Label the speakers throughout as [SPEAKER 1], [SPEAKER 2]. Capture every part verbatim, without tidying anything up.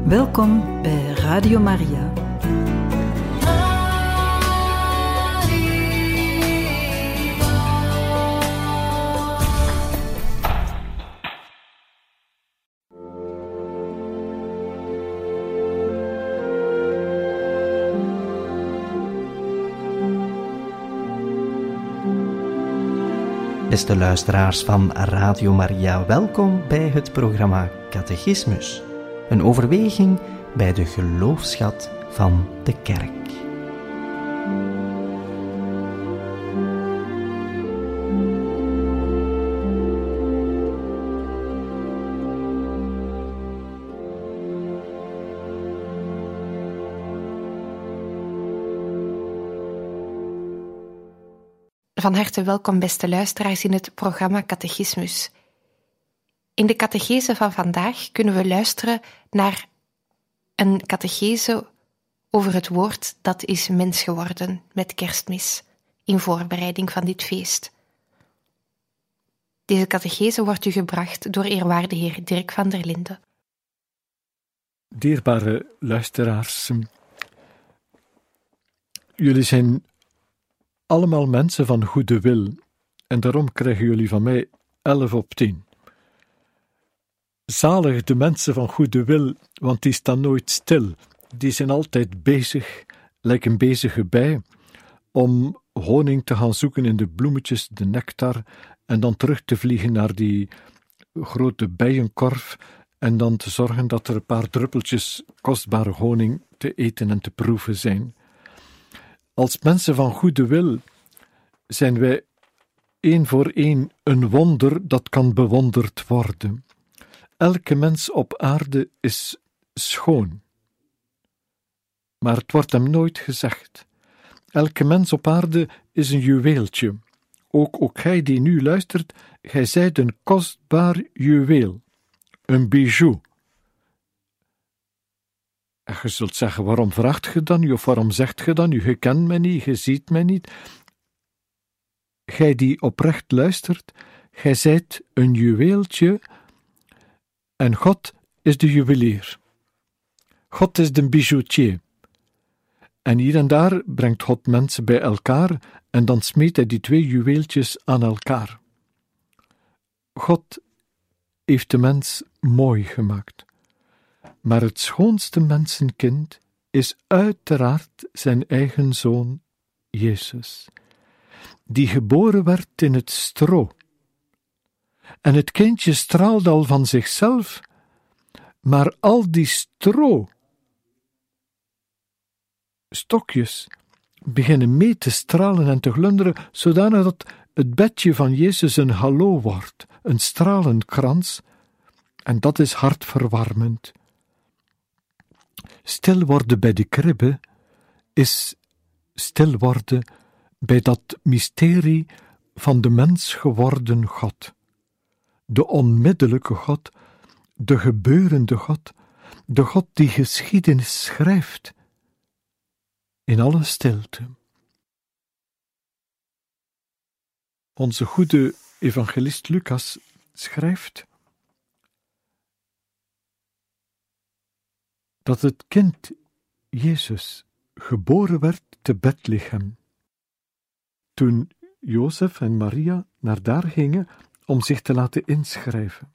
[SPEAKER 1] Welkom bij Radio Maria.
[SPEAKER 2] Beste luisteraars van Radio Maria, welkom bij het programma Catechismus. Een overweging bij de geloofsschat van de Kerk.
[SPEAKER 3] Van harte welkom, beste luisteraars, in het programma Catechismus. In de catechese van vandaag kunnen we luisteren naar een catechese over het woord dat is mens geworden met Kerstmis, in voorbereiding van dit feest. Deze catechese wordt u gebracht door eerwaarde heer Dirk van der Linden.
[SPEAKER 4] Dierbare luisteraars, jullie zijn allemaal mensen van goede wil, en daarom krijgen jullie van mij elf op tien. Zalig de mensen van goede wil, want die staan nooit stil. Die zijn altijd bezig, lijken een bezige bij, om honing te gaan zoeken in de bloemetjes, de nectar, en dan terug te vliegen naar die grote bijenkorf, en dan te zorgen dat er een paar druppeltjes kostbare honing te eten en te proeven zijn. Als mensen van goede wil zijn wij één voor één een wonder dat kan bewonderd worden. Elke mens op aarde is schoon, maar het wordt hem nooit gezegd. Elke mens op aarde is een juweeltje. Ook, ook gij die nu luistert, gij zijt een kostbaar juweel, een bijou. En je zult zeggen, waarom vraagt je dan nu, of waarom zegt je dan nu, je kent mij niet, je ziet mij niet. Gij die oprecht luistert, gij zijt een juweeltje, en God is de juwelier. God is de bijoutier. En hier en daar brengt God mensen bij elkaar, en dan smeet hij die twee juweeltjes aan elkaar. God heeft de mens mooi gemaakt. Maar het schoonste mensenkind is uiteraard zijn eigen zoon, Jezus, die geboren werd in het stro. En het kindje straalde al van zichzelf, maar al die stro stokjes beginnen mee te stralen en te glunderen, zodanig dat het bedje van Jezus een hallo wordt, een stralenkrans, en dat is hartverwarmend. Stil worden bij de kribbe is stil worden bij dat mysterie van de mens geworden God. De onmiddellijke God, de gebeurende God, de God die geschiedenis schrijft in alle stilte. Onze goede evangelist Lucas schrijft dat het kind Jezus geboren werd te Bethlehem, toen Jozef en Maria naar daar gingen om zich te laten inschrijven.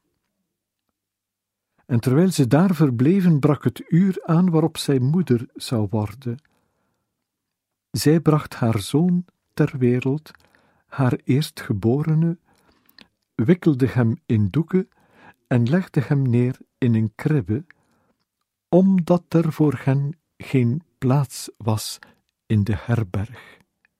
[SPEAKER 4] En terwijl ze daar verbleven, brak het uur aan waarop zij moeder zou worden. Zij bracht haar zoon ter wereld, haar eerstgeborene, wikkelde hem in doeken en legde hem neer in een kribbe, omdat er voor hen geen plaats was in de herberg.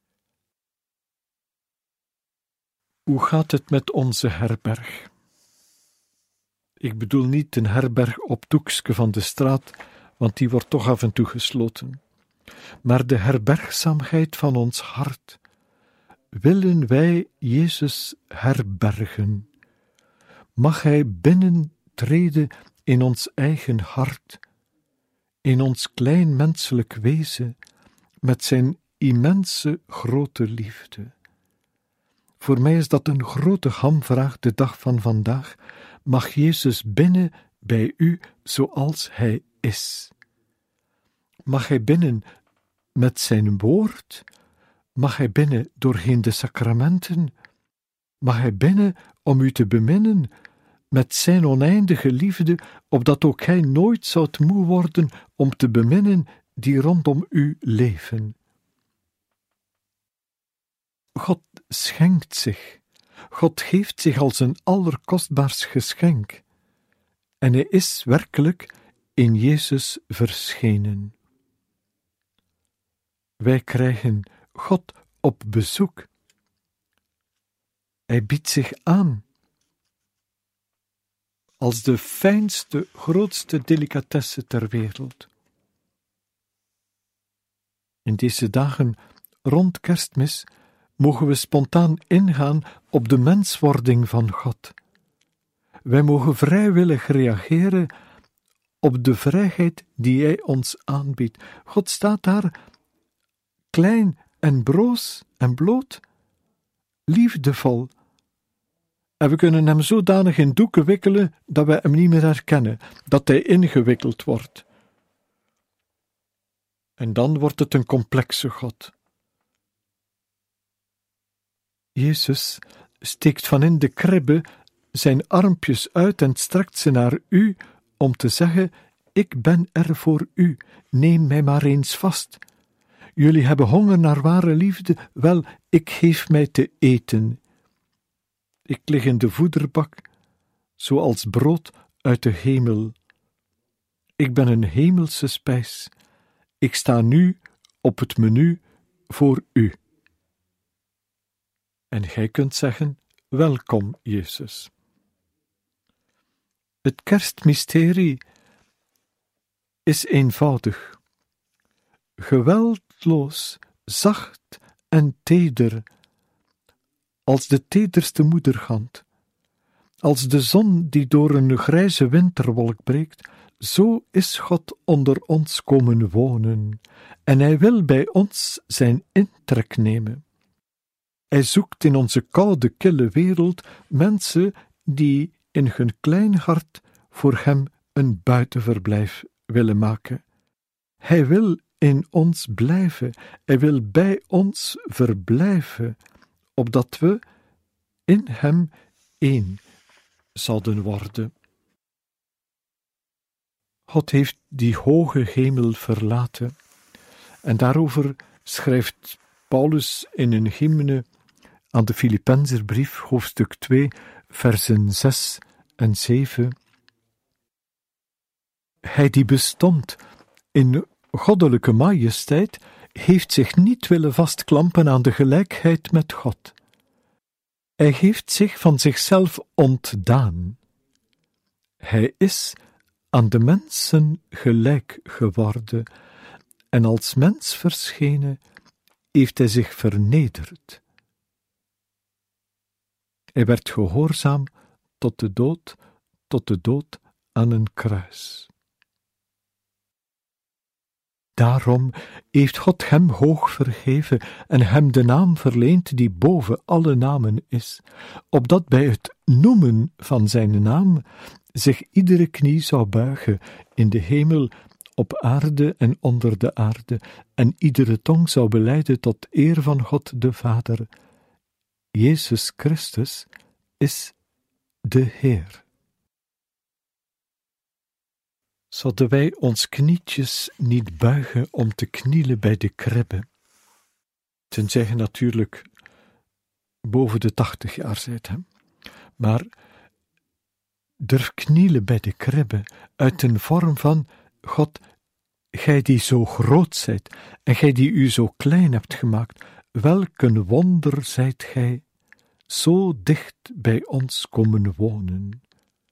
[SPEAKER 4] Hoe gaat het met onze herberg? Ik bedoel niet een herberg op het hoekske van de straat, want die wordt toch af en toe gesloten. Maar de herbergzaamheid van ons hart. Willen wij Jezus herbergen? Mag Hij binnentreden in ons eigen hart, in ons klein menselijk wezen, met zijn immense grote liefde? Voor mij is dat een grote hamvraag de dag van vandaag. Mag Jezus binnen bij u zoals Hij is. Mag Hij binnen met zijn woord? Mag Hij binnen doorheen de sacramenten? Mag Hij binnen om u te beminnen met zijn oneindige liefde, opdat ook Hij nooit zou moe worden om te beminnen die rondom u leven? God schenkt zich. God geeft zich als een allerkostbaars geschenk. En Hij is werkelijk in Jezus verschenen. Wij krijgen God op bezoek. Hij biedt zich aan als de fijnste, grootste delicatesse ter wereld. In deze dagen rond Kerstmis mogen we spontaan ingaan op de menswording van God. Wij mogen vrijwillig reageren op de vrijheid die Hij ons aanbiedt. God staat daar, klein en broos en bloot, liefdevol. En we kunnen Hem zodanig in doeken wikkelen dat wij Hem niet meer herkennen, dat Hij ingewikkeld wordt. En dan wordt het een complexe God. Jezus steekt van in de kribbe zijn armpjes uit en strekt ze naar u om te zeggen: ik ben er voor u, neem mij maar eens vast. Jullie hebben honger naar ware liefde, wel, ik geef mij te eten. Ik lig in de voederbak, zoals brood uit de hemel. Ik ben een hemelse spijs. Ik sta nu op het menu voor u. En gij kunt zeggen: welkom, Jezus. Het kerstmysterie is eenvoudig, geweldloos, zacht en teder, als de tederste moederhand. Als de zon die door een grijze winterwolk breekt, zo is God onder ons komen wonen, en Hij wil bij ons zijn intrek nemen. Hij zoekt in onze koude, kille wereld mensen die in hun klein hart voor Hem een buitenverblijf willen maken. Hij wil in ons blijven, Hij wil bij ons verblijven, opdat we in Hem één zouden worden. God heeft die hoge hemel verlaten, en daarover schrijft Paulus in een hymne aan de Filippenserbrief, hoofdstuk twee, versen zes en zeven. Hij die bestond in goddelijke majesteit, heeft zich niet willen vastklampen aan de gelijkheid met God. Hij heeft zich van zichzelf ontdaan. Hij is aan de mensen gelijk geworden, en als mens verschenen heeft hij zich vernederd. Hij werd gehoorzaam tot de dood, tot de dood aan een kruis. Daarom heeft God hem hoog verheven en hem de naam verleend die boven alle namen is, opdat bij het noemen van zijn naam zich iedere knie zou buigen in de hemel, op aarde en onder de aarde, en iedere tong zou belijden tot eer van God de Vader. Jezus Christus is de Heer. Zouden wij ons knietjes niet buigen om te knielen bij de kribbe, tenzij je natuurlijk boven de tachtig jaar zijt, hè? Maar durf knielen bij de kribbe uit een vorm van: God, gij die zo groot zijt en gij die u zo klein hebt gemaakt, welk een wonder zijt gij, zo dicht bij ons komen wonen.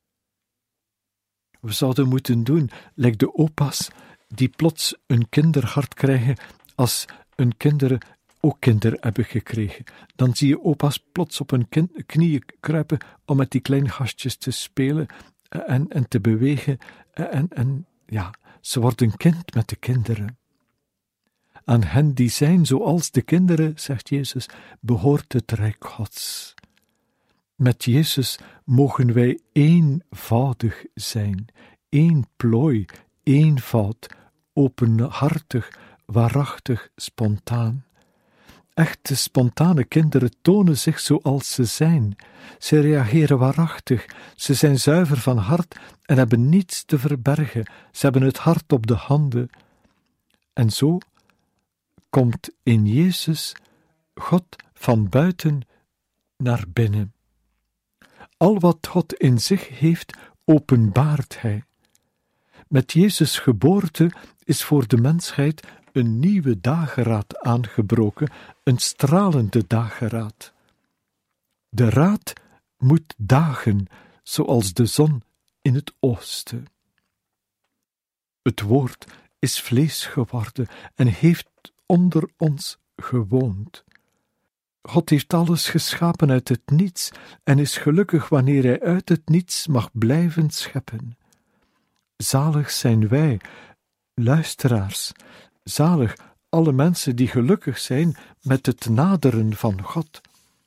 [SPEAKER 4] We zouden moeten doen, lijkt de opa's die plots een kinderhart krijgen als hun kinderen ook kinderen hebben gekregen. Dan zie je opa's plots op hun kind, knieën kruipen om met die kleine gastjes te spelen en, en te bewegen. En, en ja, ze worden kind met de kinderen. Aan hen die zijn zoals de kinderen, zegt Jezus, behoort het Rijk Gods. Met Jezus mogen wij eenvoudig zijn, één plooi, eenvoud, openhartig, waarachtig, spontaan. Echte spontane kinderen tonen zich zoals ze zijn. Ze reageren waarachtig, ze zijn zuiver van hart en hebben niets te verbergen. Ze hebben het hart op de handen. En zo komt in Jezus God van buiten naar binnen. Al wat God in zich heeft, openbaart Hij. Met Jezus' geboorte is voor de mensheid een nieuwe dageraad aangebroken, een stralende dageraad. De raad moet dagen, zoals de zon in het oosten. Het woord is vlees geworden en heeft onder ons gewoond. God heeft alles geschapen uit het niets en is gelukkig wanneer Hij uit het niets mag blijven scheppen. Zalig zijn wij, luisteraars, zalig alle mensen die gelukkig zijn met het naderen van God.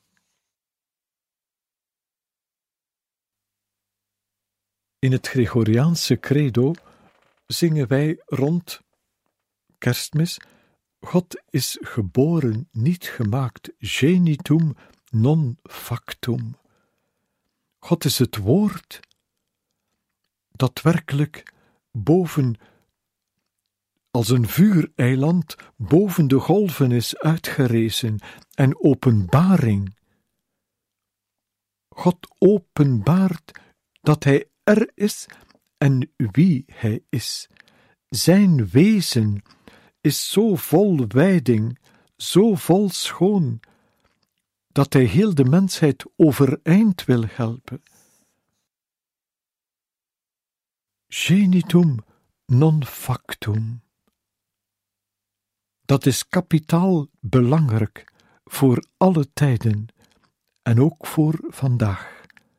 [SPEAKER 4] In het Gregoriaanse credo zingen wij rond Kerstmis: God is geboren, niet gemaakt, genitum non factum. God is het woord dat werkelijk boven, als een vuureiland, boven de golven is uitgerezen en openbaring. God openbaart dat Hij er is en wie Hij is. Zijn wezen is zo vol wijding, zo vol schoon, dat Hij heel de mensheid overeind wil helpen. Genitum non factum. Dat is kapitaal belangrijk voor alle tijden en ook voor vandaag.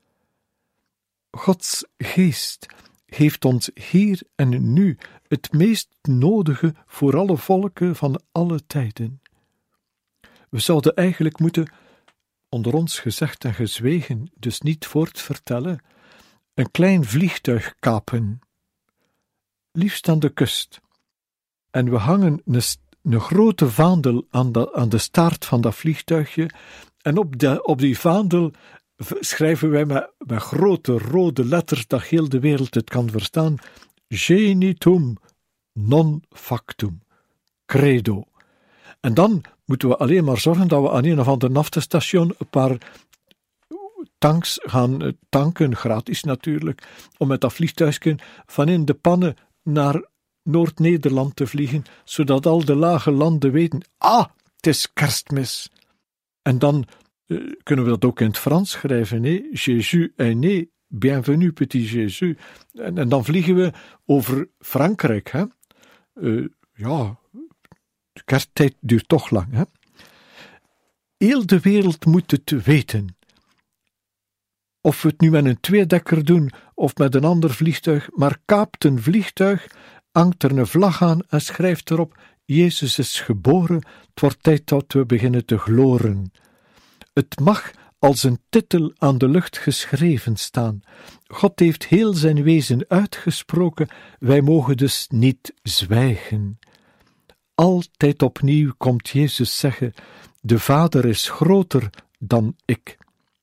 [SPEAKER 4] Gods geest heeft ons hier en nu het meest nodige voor alle volken van alle tijden. We zouden eigenlijk moeten, onder ons gezegd en gezwegen, dus niet voortvertellen, een klein vliegtuig kapen, liefst aan de kust, en we hangen een, een grote vaandel aan de, aan de staart van dat vliegtuigje, en op, de, op die vaandel schrijven wij met, met grote rode letters, dat heel de wereld het kan verstaan: genitum non factum, credo. En dan moeten we alleen maar zorgen dat we aan een of ander naftenstation een paar tanks gaan tanken, gratis natuurlijk, om met dat vliegtuigje van in de pannen naar Noord-Nederland te vliegen, zodat al de lage landen weten: ah, het is Kerstmis. En dan uh, kunnen we dat ook in het Frans schrijven, hè? Jésus est né, bienvenue petit Jésus. En, en dan vliegen we over Frankrijk, hè? Uh, ja, de kersttijd duurt toch lang, hè? Heel de wereld moet het weten. Of we het nu met een tweedekker doen of met een ander vliegtuig, maar kaapt een vliegtuig, hangt er een vlag aan en schrijft erop: Jezus is geboren, het wordt tijd dat we beginnen te gloren. Het mag als een titel aan de lucht geschreven staan. God heeft heel zijn wezen uitgesproken, wij mogen dus niet zwijgen. Altijd opnieuw komt Jezus zeggen: de Vader is groter dan ik.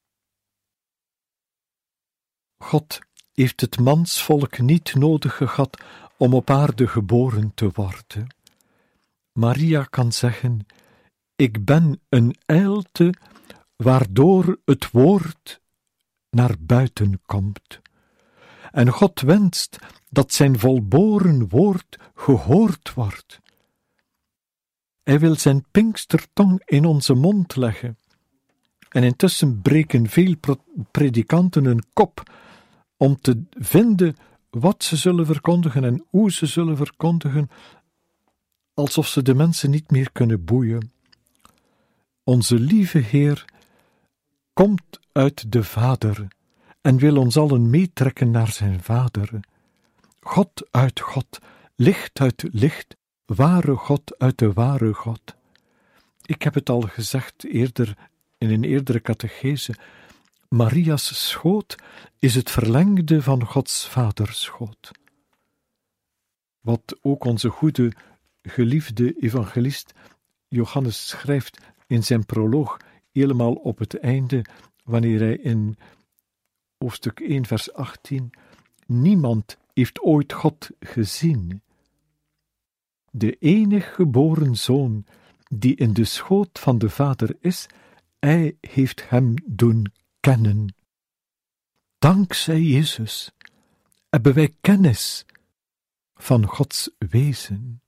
[SPEAKER 4] God heeft het mansvolk niet nodig gehad om op aarde geboren te worden. Maria kan zeggen: ik ben een eilte waardoor het woord naar buiten komt. En God wenst dat zijn volboren woord gehoord wordt. Hij wil zijn pinkstertong in onze mond leggen. En intussen breken veel predikanten een kop om te vinden wat ze zullen verkondigen en hoe ze zullen verkondigen, alsof ze de mensen niet meer kunnen boeien. Onze lieve Heer komt uit de Vader en wil ons allen meetrekken naar zijn Vader. God uit God, licht uit licht, ware God uit de ware God. Ik heb het al gezegd eerder in een eerdere catechese: Maria's schoot is het verlengde van Gods vaderschoot. Wat ook onze goede, geliefde evangelist Johannes schrijft in zijn proloog, helemaal op het einde, wanneer hij in hoofdstuk één, vers achttien, niemand heeft ooit God gezien. De enig geboren Zoon, die in de schoot van de Vader is, hij heeft hem doen kennen. Dankzij Jezus hebben wij kennis van Gods wezen.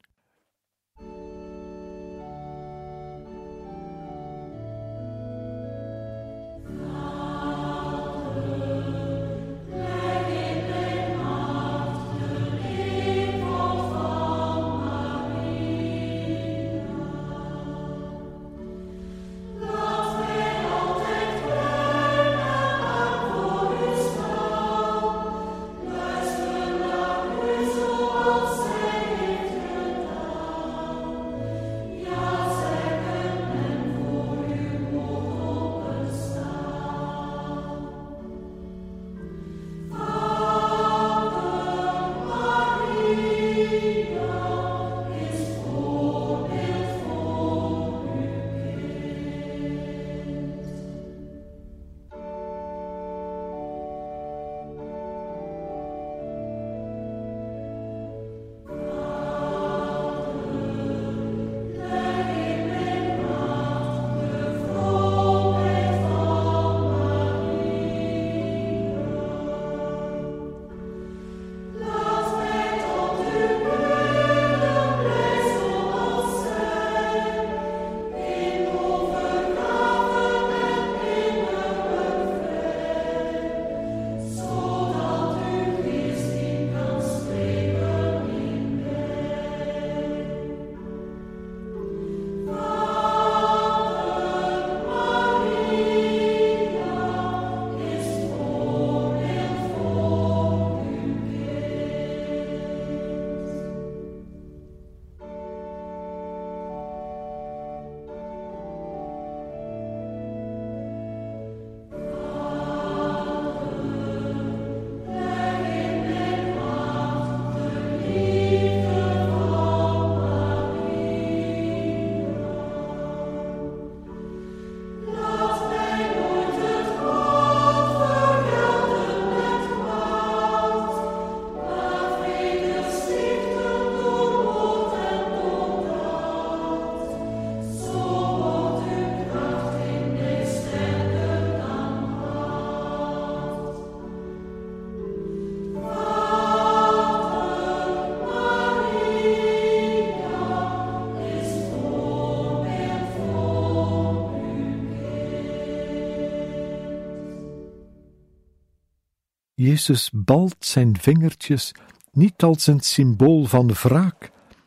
[SPEAKER 4] Jezus balt zijn vingertjes niet als een symbool van wraak,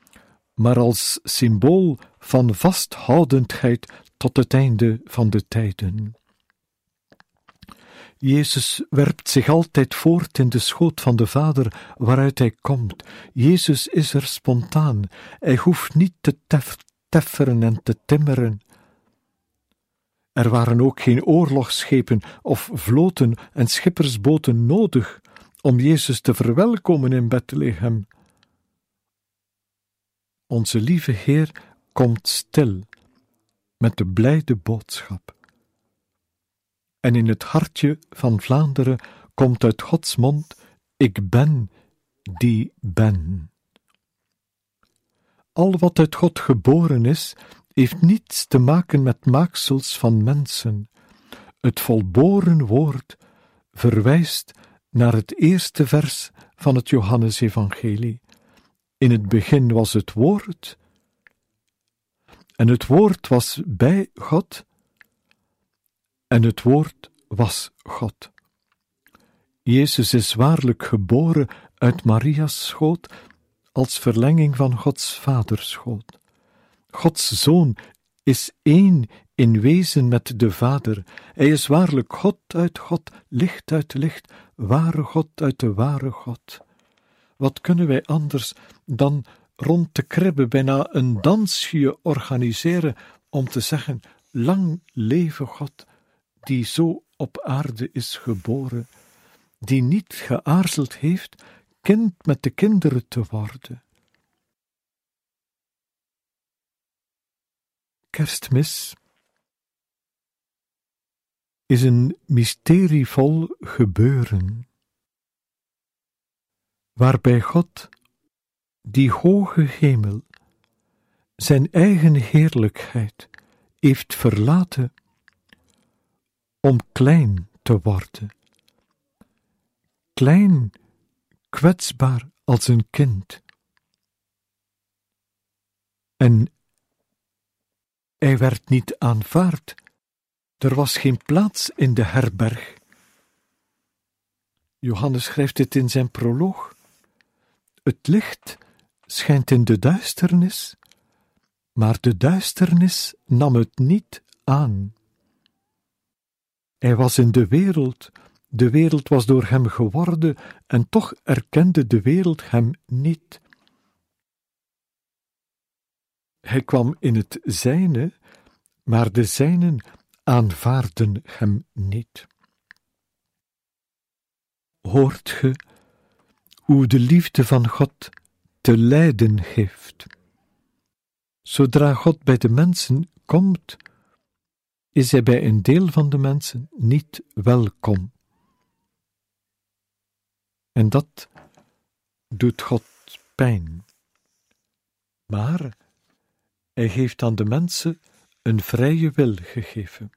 [SPEAKER 4] maar als symbool van vasthoudendheid tot het einde van de tijden. Jezus werpt zich altijd voort in de schoot van de Vader waaruit hij komt. Jezus is er spontaan. Hij hoeft niet te tef- tefferen en te timmeren. Er waren ook geen oorlogsschepen of vloten en schippersboten nodig om Jezus te verwelkomen in Bethlehem. Onze lieve Heer komt stil met de blijde boodschap. En in het hartje van Vlaanderen komt uit Gods mond: ik ben die ben. Al wat uit God geboren is, heeft niets te maken met maaksels van mensen. Het volboren woord verwijst naar het eerste vers van het Johannesevangelie. In het begin was het woord, en het woord was bij God, en het woord was God. Jezus is waarlijk geboren uit Maria's schoot als verlenging van Gods vaderschoot. Gods Zoon is één in wezen met de Vader. Hij is waarlijk God uit God, licht uit licht, ware God uit de ware God. Wat kunnen wij anders dan rond de kribbe bijna een dansje organiseren om te zeggen: lang leve God, die zo op aarde is geboren, die niet geaarzeld heeft kind met de kinderen te worden. Kerstmis is een mysterievol gebeuren, waarbij God, die hoge hemel, zijn eigen heerlijkheid heeft verlaten om klein te worden. Klein, kwetsbaar als een kind. En hij werd niet aanvaard. Er was geen plaats in de herberg. Johannes schrijft het in zijn proloog. Het licht schijnt in de duisternis, maar de duisternis nam het niet aan. Hij was in de wereld, de wereld was door hem geworden, en toch erkende de wereld hem niet. Hij kwam in het zijne, maar de zijnen aanvaarden hem niet. Hoort ge hoe de liefde van God te lijden heeft? Zodra God bij de mensen komt, is hij bij een deel van de mensen niet welkom. En dat doet God pijn. Maar hij heeft aan de mensen een vrije wil gegeven.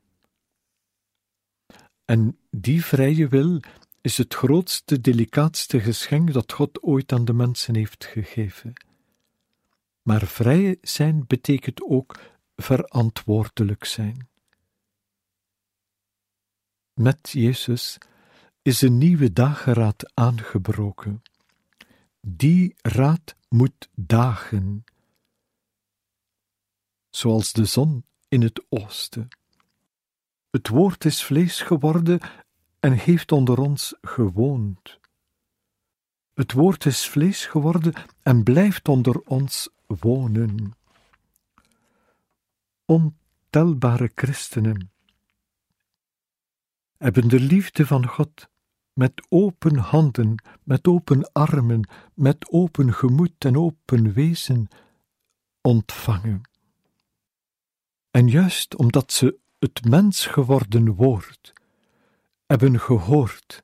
[SPEAKER 4] En die vrije wil is het grootste, delicaatste geschenk dat God ooit aan de mensen heeft gegeven. Maar vrij zijn betekent ook verantwoordelijk zijn. Met Jezus is een nieuwe dageraad aangebroken. Die raad moet dagen, zoals de zon in het oosten. Het woord is vlees geworden en heeft onder ons gewoond. Het woord is vlees geworden en blijft onder ons wonen. Ontelbare christenen hebben de liefde van God met open handen, met open armen, met open gemoed en open wezen ontvangen. En juist omdat ze het mens geworden woord hebben gehoord,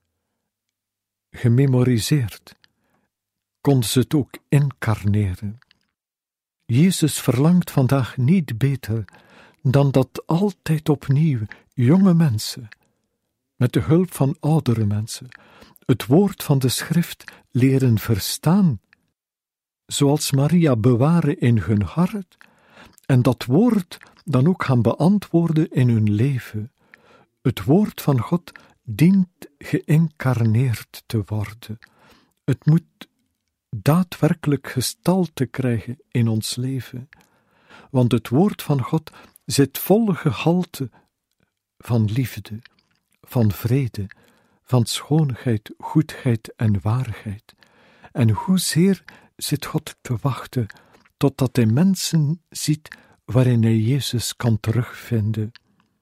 [SPEAKER 4] gememoriseerd, konden ze het ook incarneren. Jezus verlangt vandaag niet beter dan dat altijd opnieuw jonge mensen, met de hulp van oudere mensen, het woord van de schrift leren verstaan, zoals Maria bewaren in hun hart, en dat woord dan ook gaan beantwoorden in hun leven. Het woord van God dient geïncarneerd te worden. Het moet daadwerkelijk gestalte krijgen in ons leven. Want het woord van God zit vol gehalte van liefde, van vrede, van schoonheid, goedheid en waarheid. En hoezeer zit God te wachten totdat hij mensen ziet waarin hij Jezus kan terugvinden.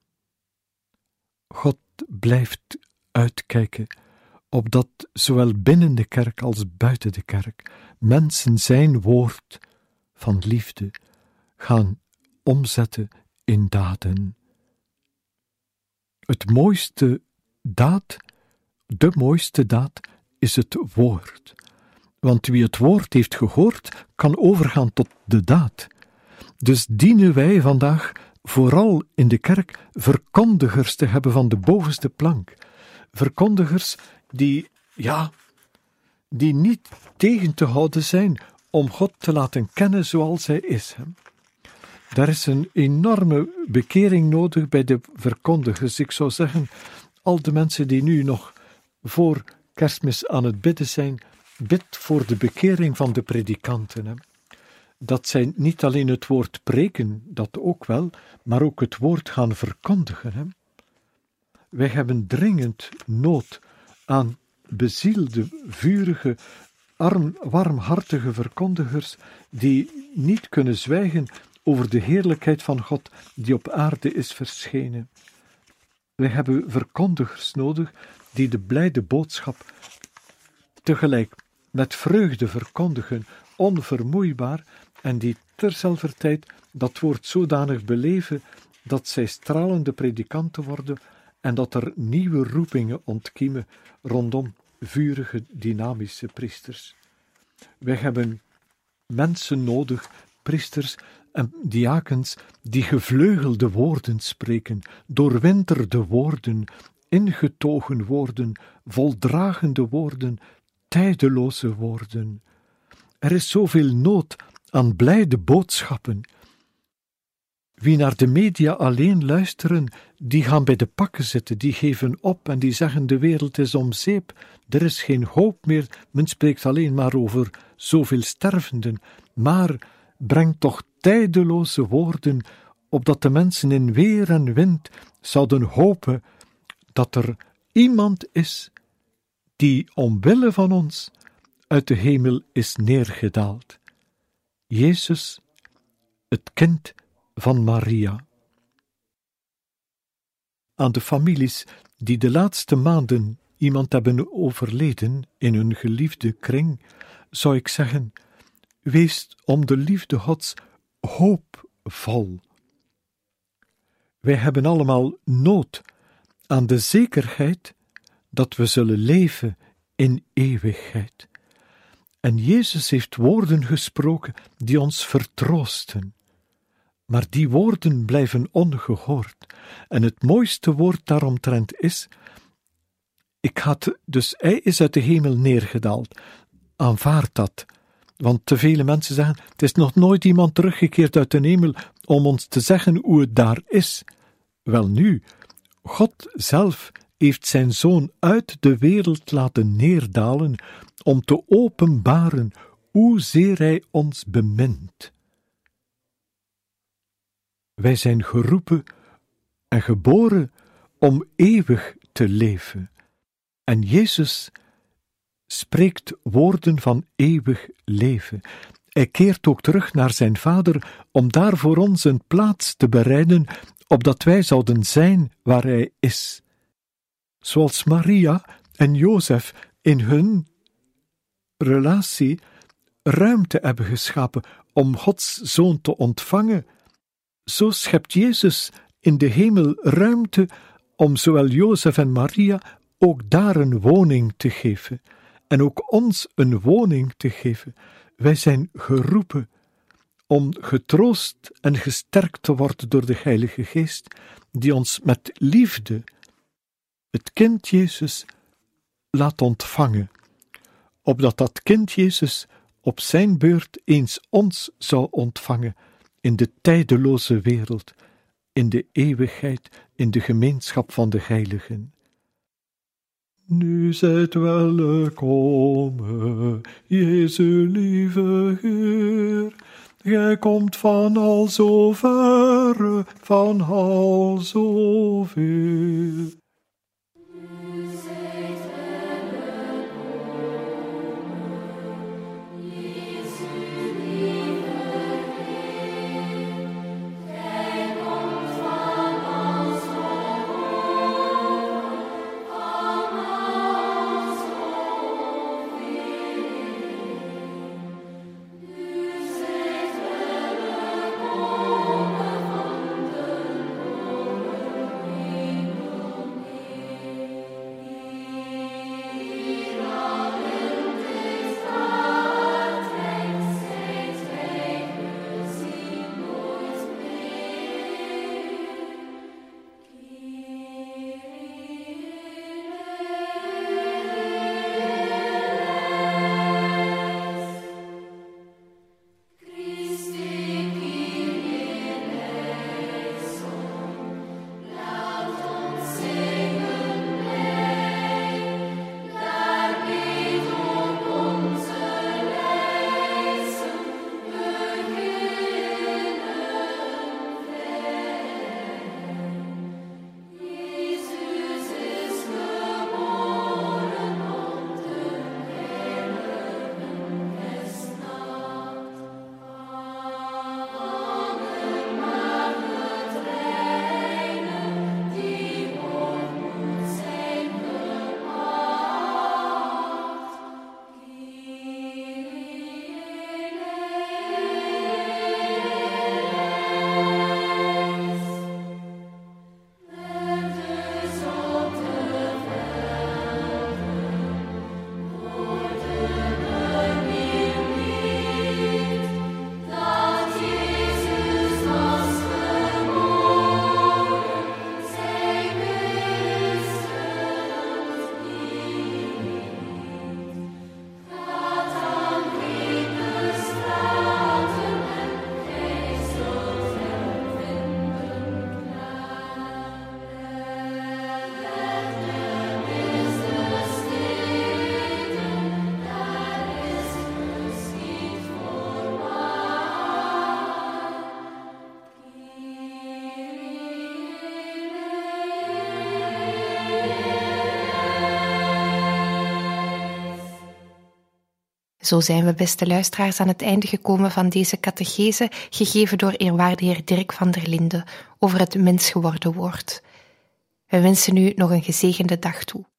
[SPEAKER 4] God blijft uitkijken, opdat zowel binnen de kerk als buiten de kerk mensen zijn woord van liefde gaan omzetten in daden. Het mooiste daad, de mooiste daad, is het woord. Want wie het woord heeft gehoord, kan overgaan tot de daad. Dus dienen wij vandaag vooral in de kerk verkondigers te hebben van de bovenste plank. Verkondigers die, ja, die niet tegen te houden zijn om God te laten kennen zoals hij is. Hè. Daar is een enorme bekering nodig bij de verkondigers. Ik zou zeggen, al de mensen die nu nog voor Kerstmis aan het bidden zijn, bid voor de bekering van de predikanten. Hè. Dat zij niet alleen het woord preken, dat ook wel, maar ook het woord gaan verkondigen. Hè. Wij hebben dringend nood aan bezielde, vurige, arm, warmhartige verkondigers die niet kunnen zwijgen over de heerlijkheid van God die op aarde is verschenen. Wij hebben verkondigers nodig die de blijde boodschap tegelijk met vreugde verkondigen, onvermoeibaar en die terzelfder tijd dat woord zodanig beleven dat zij stralende predikanten worden en dat er nieuwe roepingen ontkiemen rondom vurige, dynamische priesters. Wij hebben mensen nodig, priesters en diakens, die gevleugelde woorden spreken, doorwinterde woorden, ingetogen woorden, voldragende woorden, tijdeloze woorden. Er is zoveel nood aan blijde boodschappen. Wie naar de media alleen luisteren, die gaan bij de pakken zitten, die geven op en die zeggen de wereld is om zeep, er is geen hoop meer, men spreekt alleen maar over zoveel stervenden, maar breng toch tijdeloze woorden, opdat de mensen in weer en wind zouden hopen dat er iemand is die omwille van ons uit de hemel is neergedaald. Jezus, het kind van Maria. Aan de families die de laatste maanden iemand hebben overleden in hun geliefde kring, zou ik zeggen, wees om de liefde Gods hoopvol. Wij hebben allemaal nood aan de zekerheid dat we zullen leven in eeuwigheid. En Jezus heeft woorden gesproken die ons vertroosten. Maar die woorden blijven ongehoord. En het mooiste woord daaromtrent is, ik had, dus hij is uit de hemel neergedaald. Aanvaard dat. Want te vele mensen zeggen, het is nog nooit iemand teruggekeerd uit de hemel om ons te zeggen hoe het daar is. Welnu, God zelf heeft zijn Zoon uit de wereld laten neerdalen om te openbaren hoezeer hij ons bemint. Wij zijn geroepen en geboren om eeuwig te leven. En Jezus spreekt woorden van eeuwig leven. Hij keert ook terug naar zijn Vader om daar voor ons een plaats te bereiden, opdat wij zouden zijn waar hij is. Zoals Maria en Jozef in hun relatie ruimte hebben geschapen om Gods Zoon te ontvangen, zo schept Jezus in de hemel ruimte om zowel Jozef en Maria ook daar een woning te geven en ook ons een woning te geven. Wij zijn geroepen om getroost en gesterkt te worden door de Heilige Geest, die ons met liefde het kind Jezus laat ontvangen, opdat dat kind Jezus op zijn beurt eens ons zou ontvangen in de tijdeloze wereld, in de eeuwigheid, in de gemeenschap van de heiligen. Nu zijt welkom, Jezu lieve Heer, gij komt van al zo verre, van al zo ver.
[SPEAKER 3] Zo zijn we, beste luisteraars, aan het einde gekomen van deze catechese, gegeven door eerwaarde heer Dirk van der Linden over het mens geworden woord. Wij wensen u nog een gezegende dag toe.